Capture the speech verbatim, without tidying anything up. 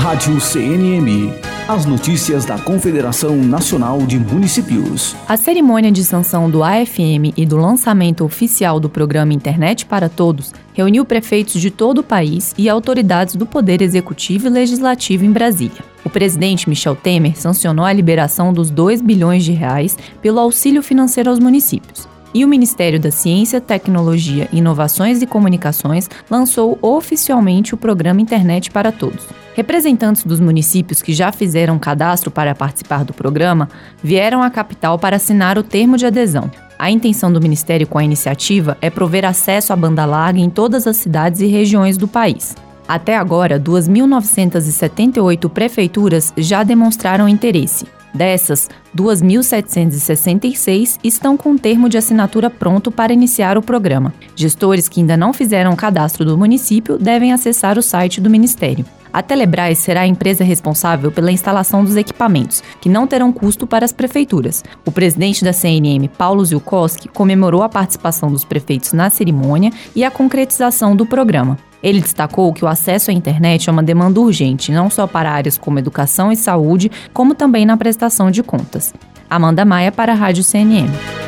Rádio C N M. As notícias da Confederação Nacional de Municípios. A cerimônia de sanção do A F M e do lançamento oficial do programa Internet para Todos reuniu prefeitos de todo o país e autoridades do Poder Executivo e Legislativo em Brasília. O presidente Michel Temer sancionou a liberação dos dois bilhões de reais pelo auxílio financeiro aos municípios. E o Ministério da Ciência, Tecnologia, Inovações e Comunicações lançou oficialmente o programa Internet para Todos. Representantes dos municípios que já fizeram cadastro para participar do programa vieram à capital para assinar o termo de adesão. A intenção do Ministério com a iniciativa é prover acesso à banda larga em todas as cidades e regiões do país. Até agora, duas mil novecentas e setenta e oito prefeituras já demonstraram interesse. Dessas, duas mil setecentas e sessenta e seis estão com o termo de assinatura pronto para iniciar o programa. Gestores que ainda não fizeram o cadastro do município devem acessar o site do Ministério. A Telebrás será a empresa responsável pela instalação dos equipamentos, que não terão custo para as prefeituras. O presidente da C N M, Paulo Zielkowski, comemorou a participação dos prefeitos na cerimônia e a concretização do programa. Ele destacou que o acesso à internet é uma demanda urgente, não só para áreas como educação e saúde, como também na prestação de contas. Amanda Maia para a Rádio C N M.